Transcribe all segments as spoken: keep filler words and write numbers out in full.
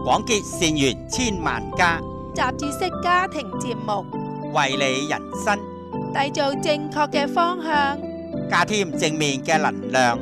廣結善緣千萬家， 雜誌式家庭節目， 為你人生締造正確嘅方向， 加添正面嘅能量。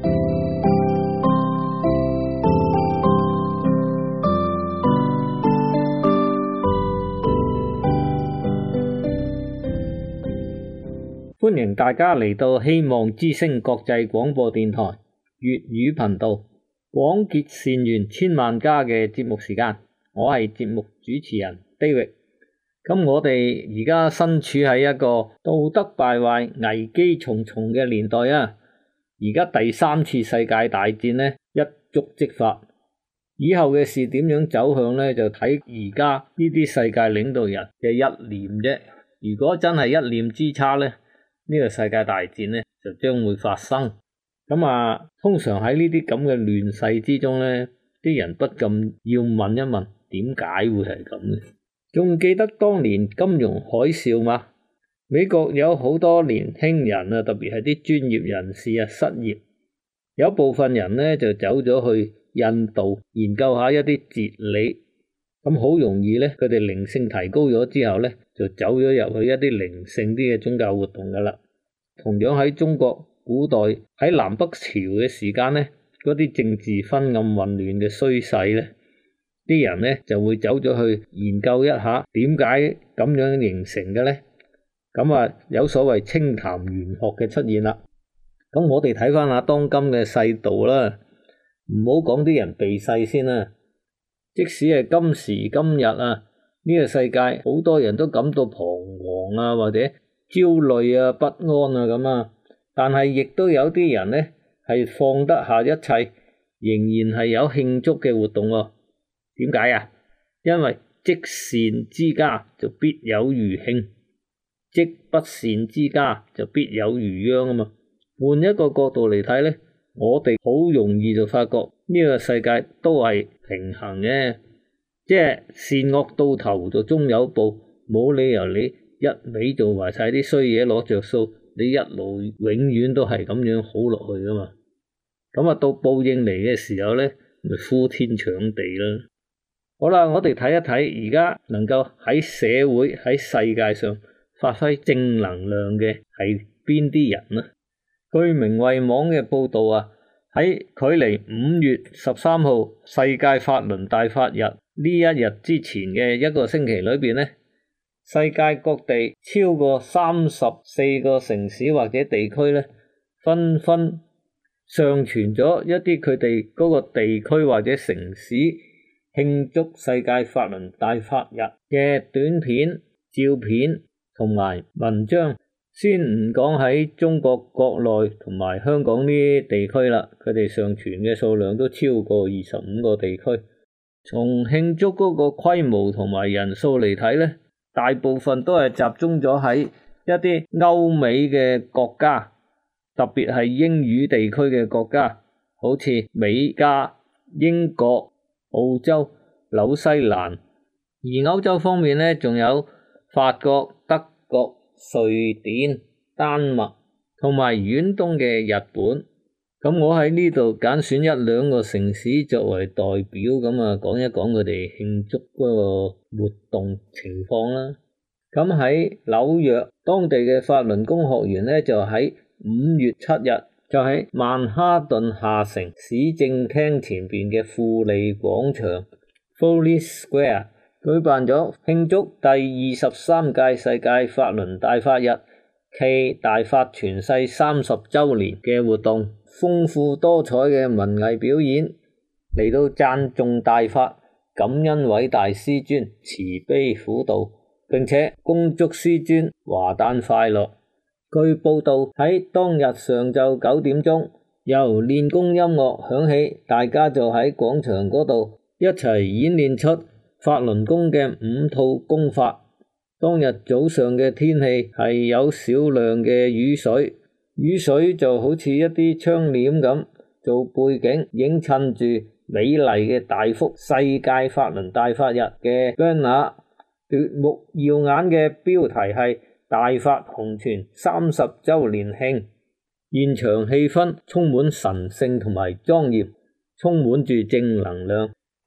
歡迎大家嚟到希望之聲國際廣播電台粵語頻道，廣結善緣千萬家嘅節目時間，我係節目主持人 David。咁我哋而家身處喺一個道德敗壞、危機重重嘅年代啊！而家第三次世界大戰呢，一觸即發，以後嘅事點樣走向呢？就睇而家呢啲世界領導人嘅一念啫。如果真係一念之差呢，呢個世界大戰呢就將會發生。咁啊，通常喺呢啲咁嘅亂世之中呢，啲人不禁要問一問，點解會係咁嘅？仲記得當年金融海嘯嗎？美國有好多年輕人啊，特別係啲專業人士啊失業，有部分人呢就走咗去印度研究下一啲哲理。咁好容易呢，佢哋靈性提高咗之後呢，就走咗入去一啲靈性啲嘅宗教活動噶啦。同樣喺中國古代喺南北朝嘅時間呢，嗰啲政治昏暗混亂嘅衰勢呢，啲人呢就會走咗去研究一下點解咁樣形成嘅呢。咁啊，有所謂清談玄學嘅出現啦。咁我哋睇翻下當今嘅世道啦，唔好講啲人避世先啦。即使係今時今日啊，呢個世界好多人都感到彷徨啊，或者焦慮啊、不安啊咁啊，但係亦都有啲人呢係放得下一切，仍然係有慶祝嘅活動喎。點解啊？因為積善之家就必有餘慶，積不善之家就必有餘殃啊嘛。換一個角度嚟睇呢，我哋好容易就發覺呢個世界都係平衡嘅，即係善惡到頭就終有報，冇理由你一味做埋晒啲衰嘢攞着數，你一路永遠都係咁樣好落去噶嘛。咁啊，到報應嚟嘅時候呢，咪呼天搶地啦。好啦，我哋睇一睇而家能夠喺社會喺世界上發揮正能量嘅係邊啲人呢？據明慧網嘅報道啊，喺距離五月十三號世界法輪大法日呢一日之前嘅一個星期裏邊呢，世界各地超過三十四個城市或者地區呢，紛紛上傳咗一啲佢哋嗰個地區或者城市慶祝世界法輪大法日嘅短片、照片同埋文章。先唔講喺中國國內同埋香港呢啲地區啦，佢哋上傳嘅數量都超過二十五個地區。從慶祝嗰個規模同埋人數嚟睇呢，大部分都係集中咗喺一啲歐美嘅國家，特別係英語地區嘅國家，好似美加、英國、澳洲、紐西蘭。而歐洲方面呢，仲有法國、德國、瑞典、丹麥同埋遠東嘅日本。咁我喺呢度揀選一兩個城市作為代表，咁啊講一講佢哋慶祝嗰個活動情況啦。咁喺紐約，當地嘅法輪功學員呢，就喺五月七日就喺曼哈頓下城市政廳前邊嘅富利廣場 Foley Square 舉辦咗慶祝第二十三屆世界法輪大法日暨大法傳世三十周年嘅活動，豐富多彩嘅文藝表演嚟到讚頌大法，感恩偉大師尊慈悲苦導，並且恭祝師尊華誕快樂。據報道喺當日上晝九點鐘，由練功音樂響起，大家就喺廣場嗰度一齊演練出法輪功嘅五套功法。當日早上嘅天氣係有少量嘅雨水，雨水就好似一啲窗簾咁做背景，映襯住美麗嘅大幅世界法輪大法日嘅 banner， 奪目耀眼嘅標題係大法紅傳三十周年慶。現場氣氛充滿神聖同埋莊嚴，充滿住正能量。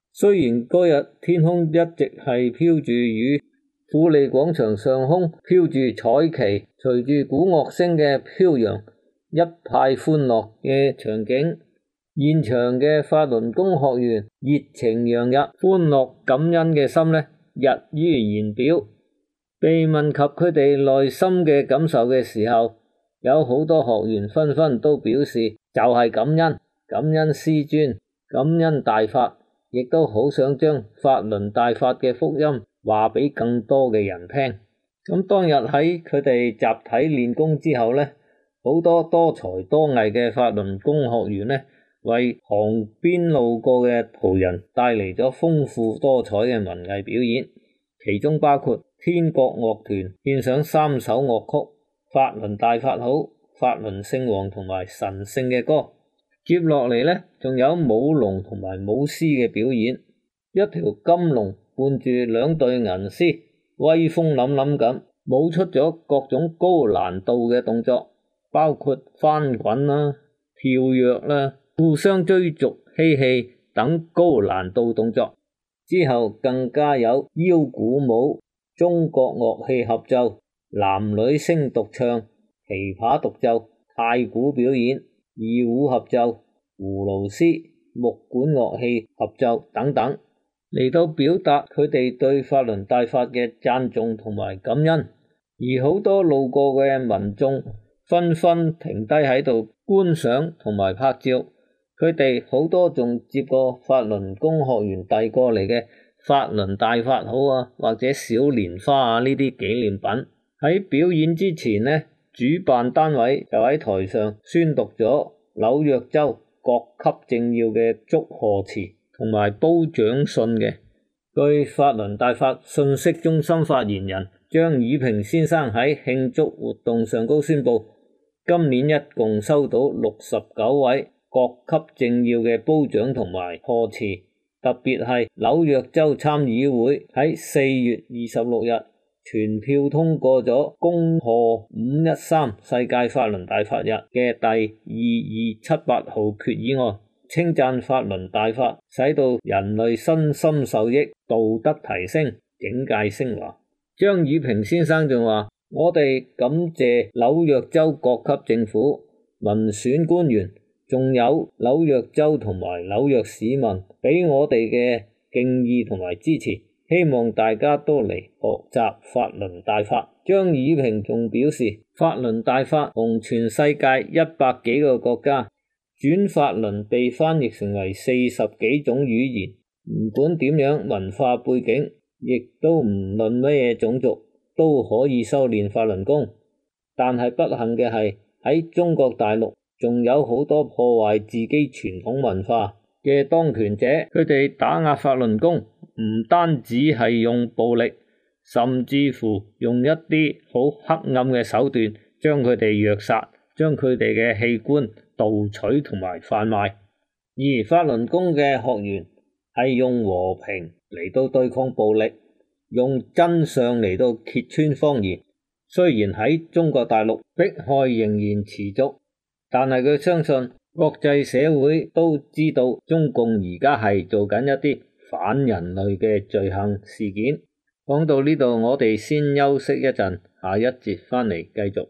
雖然嗰日天空一直係飄住雨，富利廣場上空飄住彩旗，隨住鼓樂聲嘅飄揚，一派歡樂嘅場景。現場嘅法輪功學員熱情洋溢，歡樂感恩嘅心呢溢於言表。被問及佢哋內心嘅感受嘅時候，有好多學員紛紛都表示就係感恩，感恩師尊，感恩大法，亦都好想將法輪大法嘅福音話俾更多嘅人聽。咁當日喺佢哋集體練功之後呢，好多多才多藝嘅法輪功學員呢，為旁邊路過嘅途人帶嚟咗豐富多彩嘅文藝表演，其中包括天國樂團獻上三首樂曲，法輪大法好、法輪聖王同埋神聖嘅歌。接落嚟呢，仲有舞龍同埋舞獅嘅表演，一條金龍伴住兩對銀獅，威風凜凜咁舞出咗各種高難度嘅動作，包括翻滾啦、跳躍啦、互相追逐嬉戲等高難度動作。之後更加有腰鼓舞、中國樂器合奏、男女聲獨唱、琵琶獨奏、太鼓表演、二胡合奏、葫蘆絲、木管樂器合奏等等，嚟到表達佢哋對法輪大法嘅讚頌同埋感恩。而好多路過嘅民眾紛紛停低喺度觀賞同埋拍照，佢哋好多仲接過法輪功學員遞過嚟嘅法輪大法好啊，或者小蓮花啊呢啲紀念品。喺表演之前呢，主辦單位就喺台上宣讀咗紐約州各級政要嘅祝賀詞同埋褒獎信嘅。據法輪大法信息中心發言人張宇平先生喺慶祝活動上高宣布，今年一共收到六十九位各級政要嘅褒獎同埋賀詞，特別係紐約州參議會喺四月二十六日全票通過咗恭賀五一三世界法輪大法日嘅第二二七八號決議案，稱讚法輪大法使到人類身心受益，道德提升，境界升華。張宇平先生仲話，我哋感謝紐約州各級政府、民選官員，仲有紐約州同埋紐約市民俾我哋嘅敬意同埋支持，希望大家都嚟學習法輪大法。張宇平仲表示，法輪大法同全世界一百幾個國家轉法輪被翻譯成為四十幾種語言，唔管點樣文化背景，亦都唔論乜嘢種族，都可以修煉法輪功。但係不幸嘅係，喺中國大陸仲有好多破壞自己傳統文化嘅當權者，佢哋打壓法輪功唔單止係用暴力，甚至乎用一啲好黑暗嘅手段將佢哋虐殺，將佢哋嘅器官盜取同埋販賣。而法輪功嘅學員係用和平嚟到對抗暴力，用真相嚟到揭穿謊言。雖然喺中國大陸迫害仍然持續，但係佢相信國際社會都知道中共而家係做緊一啲反人類嘅罪行事件。講到呢度，我哋先休息一陣，下一節返嚟繼續。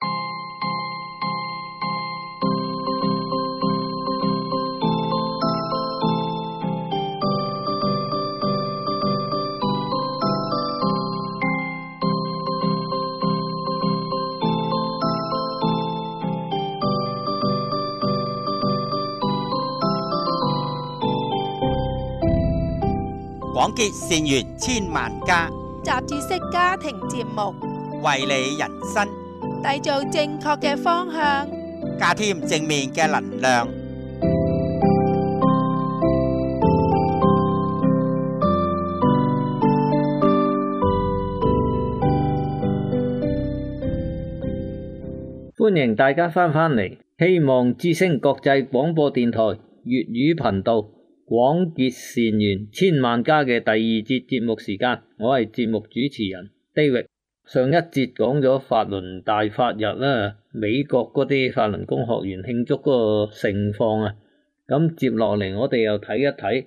廣結善緣千萬家， 雜誌式家庭節目， 為你人生締造正確嘅方向， 加添正面嘅能量。 歡迎大家翻返嚟，希望之聲國際廣播電台粵語頻道。廣結善緣千萬家嘅第二節節目時間，我係節目主持人 David。上一節講咗法輪大法日啦，美國嗰啲法輪功學員慶祝嗰個盛況啊，咁接落嚟我哋又睇一睇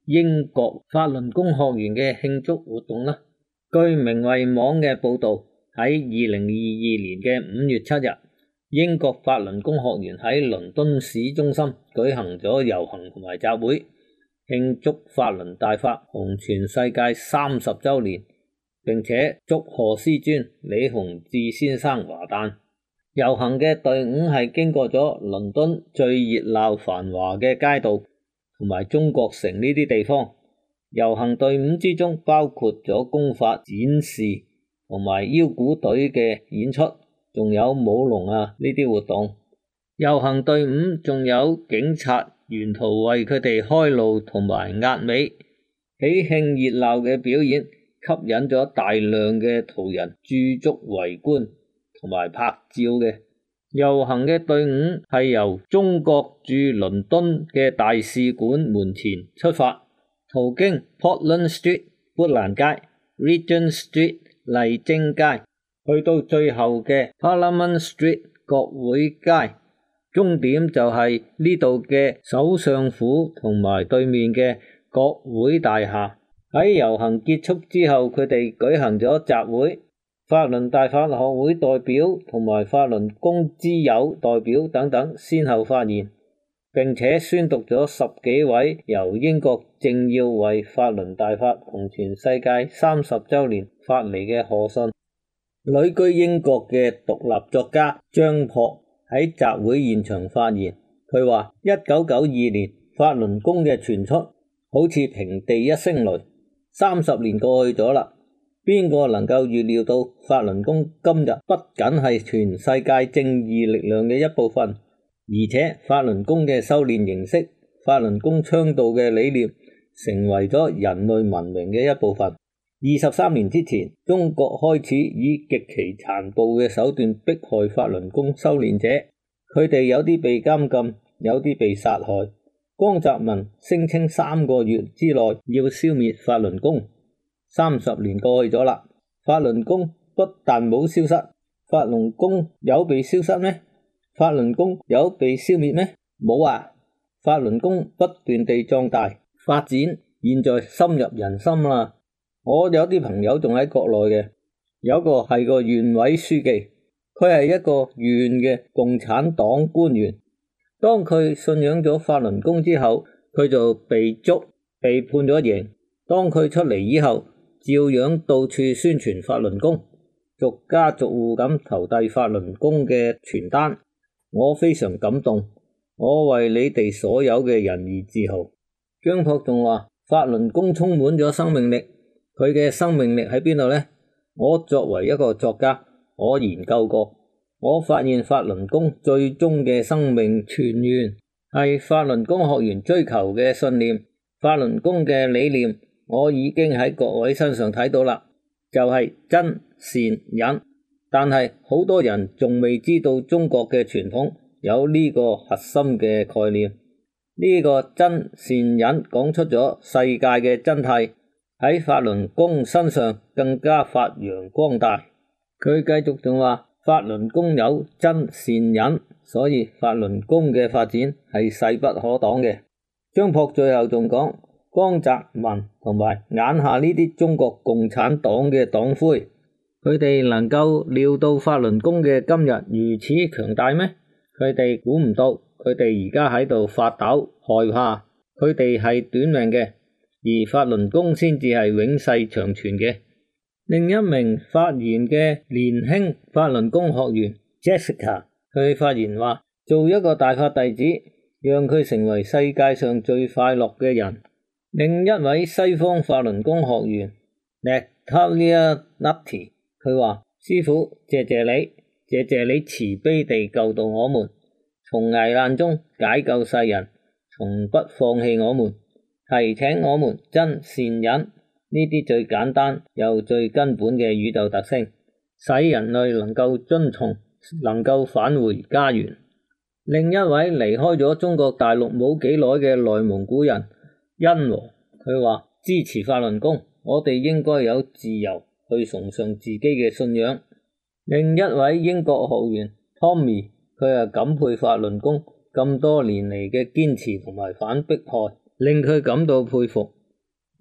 英國法輪功學員嘅慶祝活動啦。據明慧網嘅報導，喺二零二二年嘅五月七日，英國法輪功學員喺倫敦市中心舉行咗遊行同埋集會，慶祝法輪大法紅傳世界三十週年，並且祝賀師尊李洪志先生華誕。遊行嘅隊伍係經過咗倫敦最熱鬧繁華嘅街道同埋中國城呢啲地方。遊行隊伍之中包括咗功法展示同埋腰鼓隊嘅演出，仲有舞龍啊呢啲活動。遊行隊伍仲有警察沿途為佢哋開路同埋壓尾，喜慶熱鬧嘅表演吸引咗大量嘅途人駐足圍觀同埋拍照嘅。遊行嘅隊伍係由中國駐倫敦嘅大使館門前出發，途經 Portland Street 砵蘭街、Regent Street 麗晶街，去到最後嘅 Parliament Street 國會街，終點就係呢度嘅首相府同埋對面嘅國會大廈。喺遊行結束之後，佢哋舉行咗集會，法輪大法學會代表同埋法輪功之友代表等等先後發言，並且宣讀咗十幾位由英國政要為法輪大法紅傳世界三十週年發嚟嘅賀信。旅居英國嘅獨立作家張樸喺集會現場發言，佢話一九九二年法輪功嘅傳出好似平地一聲雷，三十年過去咗啦，邊個能夠預料到法輪功今日不僅係全世界正義力量嘅一部分，而且法輪功嘅修煉形式、法輪功倡導嘅理念成為咗人類文明嘅一部分。二十三年之前，中國開始以極其殘暴嘅手段迫害法輪功修煉者，佢哋有啲被監禁，有啲被殺害。江澤民聲稱三個月之內要消滅法輪功，三十年過去咗啦，法輪功不但冇消失，法輪功有被消失咩？法輪功有被消滅咩？冇啊！法輪功不斷地壯大發展，現在深入人心啦。我有啲朋友仲喺國內嘅，有個係個縣委書記，佢係一個縣嘅共產黨官員。當佢信仰咗法輪功之後，佢就被捉，被判咗刑。當佢出嚟以後，照樣到處宣傳法輪功，逐家逐戶咁投遞法輪功嘅傳單。我非常感動，我為你哋所有嘅人而自豪。張樸仲話，法輪功充滿咗生命力。佢嘅生命力喺邊度呢？我作為一個作家，我研究過，我發現法輪功最終嘅生命泉源係法輪功學員追求嘅信念。法輪功嘅理念我已經喺各位身上睇到啦，就係真善忍。但係好多人仲未知道中國嘅傳統有呢個核心嘅概念。呢個真善忍講出咗世界嘅真諦，喺法輪功身上更加發揚光大。佢繼續仲話，法輪功有真善忍，所以法輪功嘅發展係勢不可擋嘅。張樸最後仲講，江澤民同埋眼下呢啲中國共產黨嘅黨魁，佢哋能夠料到法輪功嘅今日如此強大咩？佢哋估唔到，佢哋而家喺度發抖害怕，佢哋係短命嘅。而法輪功先至係永世長存嘅。另一名發言嘅年輕法輪功學員 Jessica， 佢發言話，做一個大法弟子，讓佢成為世界上最快樂嘅人。另一位西方法輪功學員 Natalia Nutty， 佢話，師父，謝謝你，謝謝你慈悲地救度我們，從危難中解救世人，從不放棄我們，提醒我們真善忍，呢啲最簡單又最根本嘅宇宙特性，使人類能夠遵從，能夠返回家園。另一位離開咗中國大陸冇幾耐嘅內蒙古人殷和，佢話，支持法輪功，我哋應該有自由去崇尚自己嘅信仰。另一位英國學員 Tommy， 佢係感佩法輪功咁多年嚟嘅堅持同埋反迫害，令佢感到佩服。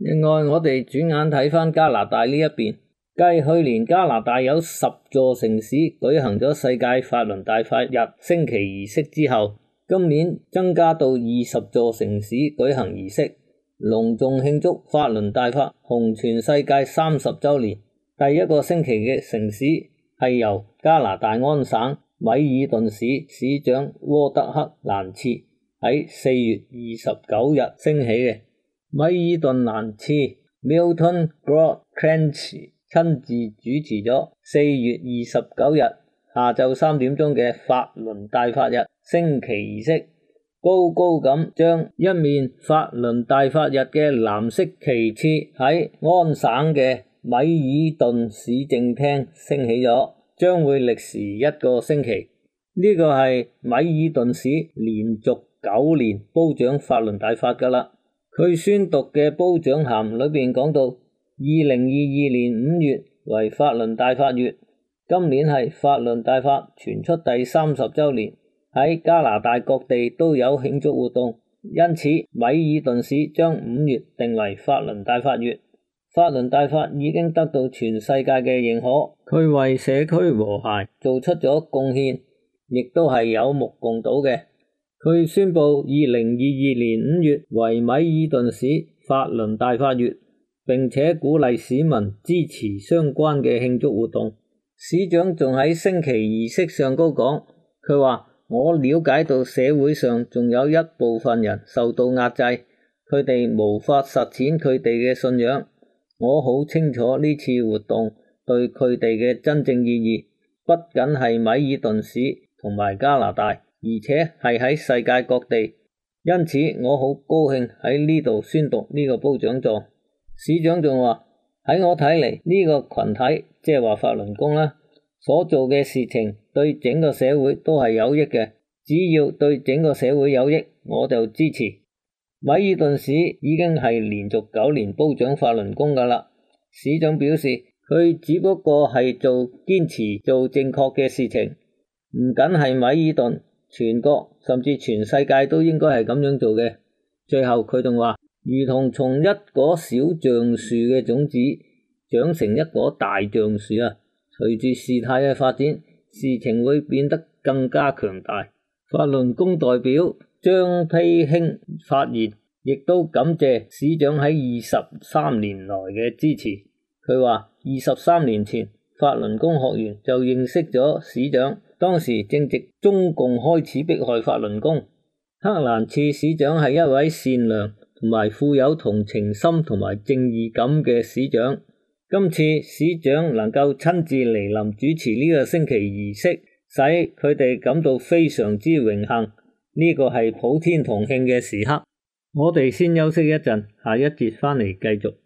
另外，我哋轉眼睇返加拿大呢一邊，繼去年加拿大有十座城市舉行咗世界法輪大法日升旗儀式之後，今年增加到二十座城市舉行儀式，隆重慶祝法輪大法紅全世界三十週年。第一個升旗嘅城市係由加拿大安省米爾頓市市長沃德克蘭茨喺四月二十九日升起嘅。米爾頓蘭茨 Milton Broadclench 親自主持咗四月二十九日下晝三點鐘嘅法輪大法日升旗儀式，高高咁將一面法輪大法日嘅藍色旗幟喺安省嘅米爾頓市政廳升起咗，將會歷時一個星期。呢個係米爾頓市連續九年褒獎法輪大法噶啦。佢宣讀嘅褒獎函裏邊講到，二零二二年五月為法輪大法月，今年係法輪大法傳出第三十週年，喺加拿大各地都有慶祝活動，因此米爾頓市將五月定為法輪大法月。法輪大法已經得到全世界嘅認可，佢為社區和諧做出咗貢獻，亦都係有目共睹嘅。佢宣布二零二二年五月為米爾頓市法輪大法月，並且鼓勵市民支持相關嘅慶祝活動。市長仲喺升旗儀式上高講，佢話：我了解到社會上仲有一部分人受到壓制，佢哋無法實踐佢哋嘅信仰。我好清楚呢次活動對佢哋嘅真正意義，不僅係米爾頓市同埋加拿大，而且係喺世界各地。因此我好高興喺呢度宣讀呢個褒獎狀。市長仲話，喺我睇嚟，呢個群體即係話法輪功啦，所做嘅事情對整個社會都係有益嘅，只要對整個社會有益，我就支持。米爾頓市已經係連續九年褒獎法輪功噶啦。市長表示，佢只不過係做堅持做正確嘅事情，唔僅係米爾頓，全國甚至全世界都應該係咁樣做嘅。最後佢仲話，如同從一棵小橡樹嘅種子長成一棵大橡樹啊，隨住事態嘅發展，事情會變得更加強大。法輪功代表張丕興發言，亦都感謝市長喺二十三年來嘅支持。佢話二十三年前法輪功學員就認識咗市長，當時正值中共開始迫害法輪功。克蘭茨市長係一位善良同埋富有同情心同埋正義感嘅市長。今次市長能夠親自嚟臨主持呢個升旗儀式，使佢哋感到非常之榮幸。呢個係普天同慶嘅時刻。我哋先休息一陣，下一節返嚟繼續。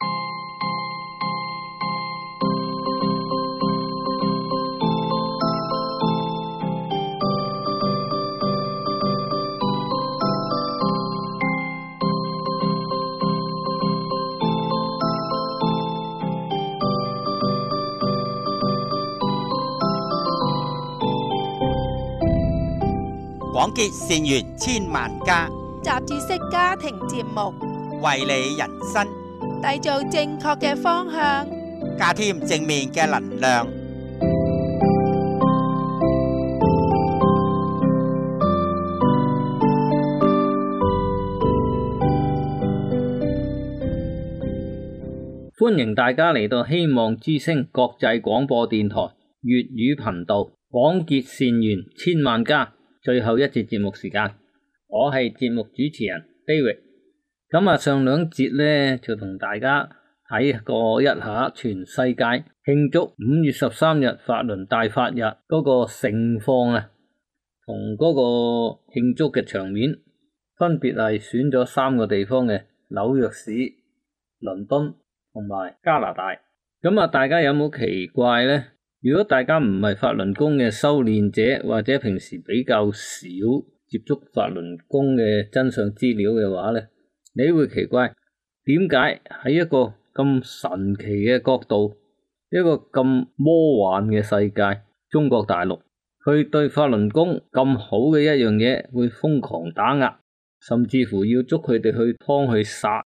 廣結善緣千萬家， 雜誌式家庭節目， 為你人生締造正確嘅方向， 加添正面嘅能量。 歡迎大家嚟到希望之聲國際廣播電台粵語頻道，廣結善緣千萬家。最後一節節目時間，我係節目主持人 David。咁啊，上兩節呢就同大家睇過一下全世界慶祝五月十三日法輪大法日嗰個盛況啊，同嗰個慶祝嘅場面，分別係選咗三個地方嘅紐約市、倫敦同埋加拿大。咁啊，大家有冇奇怪呢？如果大家唔係法輪功嘅修煉者，或者平時比較少接觸法輪功嘅真相資料嘅話咧，你會奇怪點解喺一個咁神奇嘅角度，一個咁魔幻嘅世界，中國大陸佢對法輪功咁好嘅一樣嘢會瘋狂打壓，甚至乎要捉佢哋去劏去殺咧？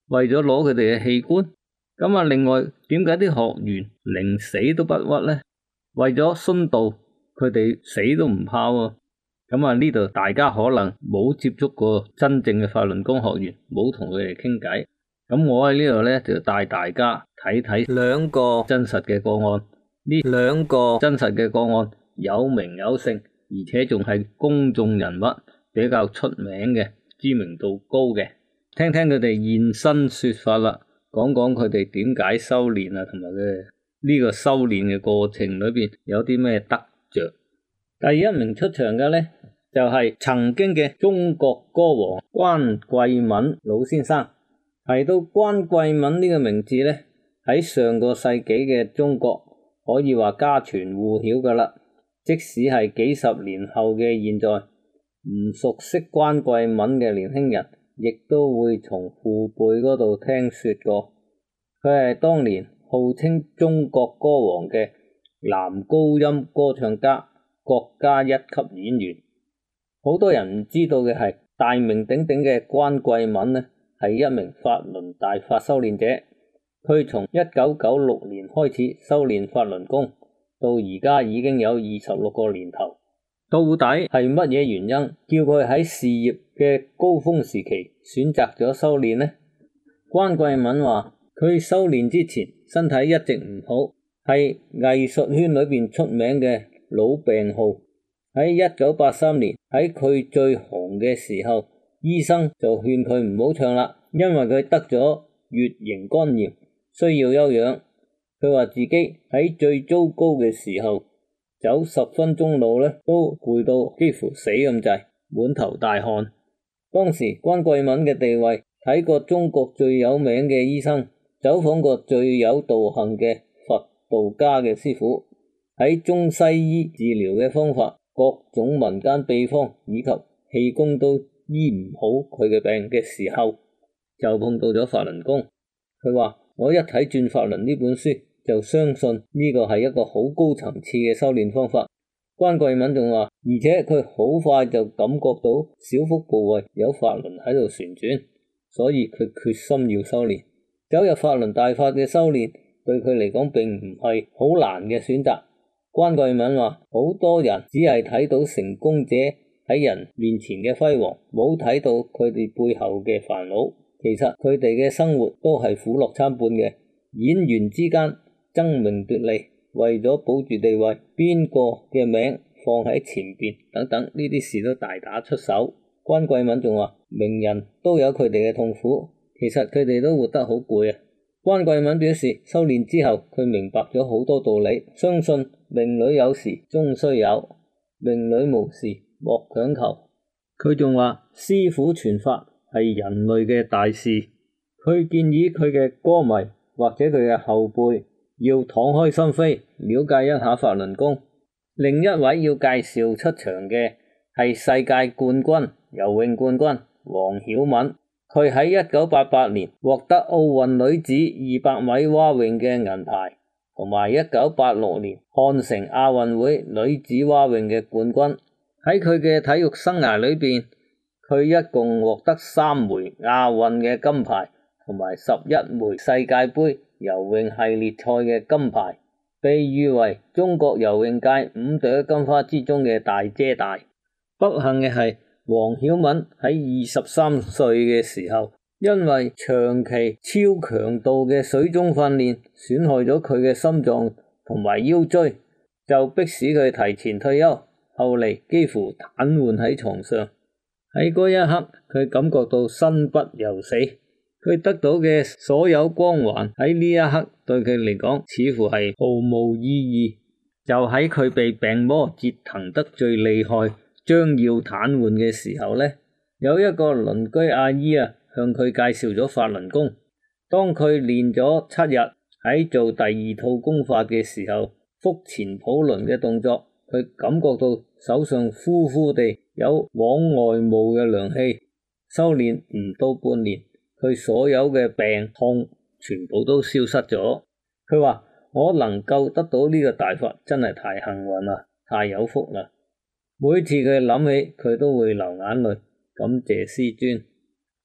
為咗攞佢哋嘅器官。咁啊，另外點解啲學員寧死都不屈呢？為咗殉道，佢哋死都唔怕喎。咁啊，呢度大家可能冇接觸過真正嘅法輪功學員，冇同佢哋傾偈。咁我喺呢度呢，就帶大家睇睇兩個真實嘅個案。呢兩個真實嘅個案有名有姓，而且仲係公眾人物，比較出名嘅，知名度高嘅。聽聽佢哋現身說法啦，講講佢哋點解修煉啊，同埋佢呢個修煉嘅過程裏邊有啲咩得着。第一名出場嘅呢，就係曾經嘅中國歌王關貴敏老先生。提到關貴敏呢個名字呢，喺上個世紀嘅中國可以話家傳戶曉噶啦。即使係幾十年後嘅現在，唔熟悉關貴敏嘅年輕人，亦都會從父輩嗰度聽說過。佢係當年號稱中國歌王嘅男高音歌唱家，國家一級演員。好多人唔知道嘅係，大名鼎鼎嘅關貴敏呢，係一名法輪大法修煉者。佢從一九九六年開始修煉法輪功，到而家已經有二十六個年頭。到底係乜嘢原因叫佢喺事業嘅高峰時期選擇咗修煉呢？關貴敏話佢修煉之前身體一直唔好，係藝術圈裏邊出名嘅老病號。喺一九八三年，喺佢最紅嘅時候，醫生就勸佢唔好唱啦，因為佢得咗乙型肝炎，需要休養。佢話自己喺最糟糕嘅時候，走十分鐘路呢都攰到幾乎死咁滯，滿頭大汗。當時關貴敏嘅地位，睇過中國最有名嘅醫生，走訪過最有道行嘅佛道家嘅師傅，喺中西醫治療嘅方法，各種民間秘方以及氣功都醫唔好佢嘅病嘅時候，就碰到咗法輪功。佢話我一睇《轉法輪》呢本書，就相信呢個係一個好高層次嘅修煉方法。關貴敏仲話，而且佢好快就感覺到小腹部位有法輪喺度旋轉，所以佢決心要修煉。走入法輪大法嘅修煉，對佢嚟講並唔係好難嘅選擇。關貴敏話，好多人只係睇到成功者喺人面前嘅輝煌，冇睇到佢哋背後嘅煩惱。其實佢哋嘅生活都係苦樂參半嘅。演員之間爭名奪利，為咗保住地位，邊個嘅名放喺前邊等等，呢啲事都大打出手。關貴敏仲話，名人都有佢哋嘅痛苦，其實佢哋都活得好攰啊。關貴敏表示，修煉之後佢明白咗好多道理，相信命裏有時終須有，命裏無時莫強求。佢仲話，師父傳法係人類嘅大事，佢建議佢嘅歌迷或者佢嘅後輩要敞開心扉，了解一下法輪功。另一位要介紹出場嘅係世界冠軍、游泳冠軍黃曉敏。佢喺一九八八年獲得奧運女子二百米蛙泳嘅銀牌，同埋一九八六年漢城亞運會女子蛙泳嘅冠軍。喺佢嘅體育生涯裏邊，佢一共獲得三枚亞運嘅金牌，同埋十一枚世界盃游泳系列賽嘅金牌，被譽為中國游泳界五朵金花之中嘅大姐大。不幸嘅係，黃曉敏喺二十三歲嘅時候，因為長期超強度嘅水中訓練，損害咗佢嘅心臟同埋腰椎，就迫使佢提前退休，後嚟幾乎癱瘓喺床上。喺嗰一刻，佢感覺到生不由死，佢得到嘅所有光環喺呢一刻對佢嚟講似乎係毫無意義。就喺佢被病魔折騰得最厲害，將要癱瘓嘅時候呢，有一個鄰居阿姨啊，向佢介紹咗法輪功。當佢練咗七日，喺做第二套功法嘅時候，腹前抱輪嘅動作，佢感覺到手上呼呼地有往外冒嘅涼氣。修煉唔到半年，佢所有嘅病痛全部都消失咗。佢話，我能夠得到呢個大法，真係太幸運啦，太有福啦。每次佢諗起，佢都會流眼淚，感謝師尊。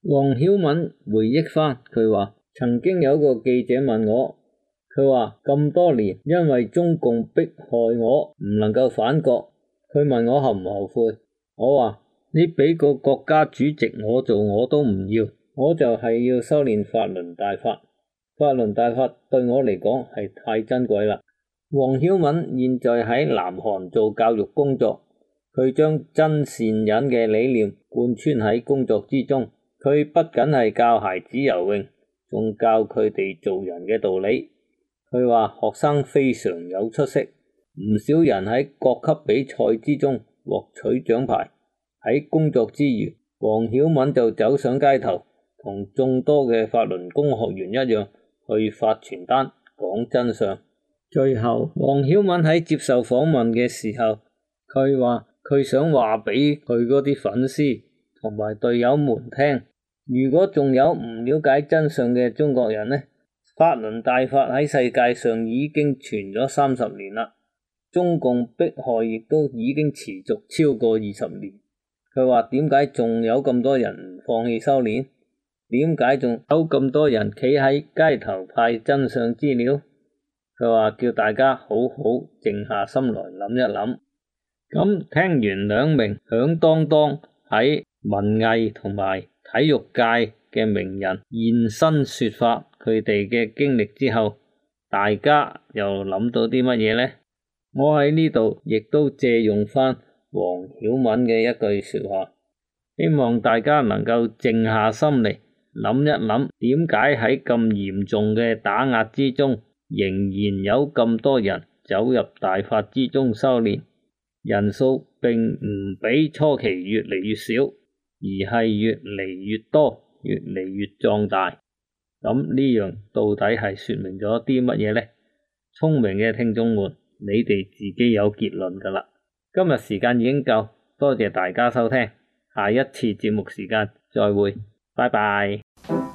黃曉敏回憶返，佢話曾經有個記者問我，佢話咁多年因為中共迫害我唔能夠反國，佢問我後唔後悔，我話你俾個國家主席我做我都唔要，我就係要修煉法輪大法，法輪大法對我嚟講係太珍貴啦。黃曉敏現在喺南韓做教育工作，佢將真善忍嘅理念貫穿喺工作之中，佢不僅係教孩子游泳，仲教佢哋做人嘅道理。佢話學生非常有出息，唔少人喺各級比賽之中獲取獎牌。喺工作之餘，黃曉敏就走上街頭，同眾多嘅法輪功學員一樣去發傳單講真相。最後黃曉敏喺接受訪問嘅時候，佢話佢想話俾佢嗰啲粉絲同埋隊友們聽，如果仲有唔了解真相嘅中國人呢，法輪大法喺世界上已經傳咗三十年啦，中共迫害亦都已經持續超過二十年。佢話點解仲有咁多人唔放棄修煉？點解仲有咁多人企喺街頭派真相資料？佢話叫大家好好靜下心來諗一諗。咁聽完兩名響當當喺文藝同埋體育界嘅名人現身說法佢哋嘅經歷之後，大家又諗到啲乜嘢呢？我喺呢度亦都借用翻黃曉敏嘅一句說話，希望大家能夠靜下心嚟諗一諗，點解喺咁嚴重嘅打壓之中，仍然有咁多人走入大法之中修煉，人數並唔比初期越嚟越少，而係越嚟越多，越嚟越壯大。咁呢樣到底係說明咗啲乜嘢呢？聰明嘅聽眾們，你哋自己有結論㗎啦。今日時間已經夠，多謝大家收聽，下一次節目時間再會，拜拜。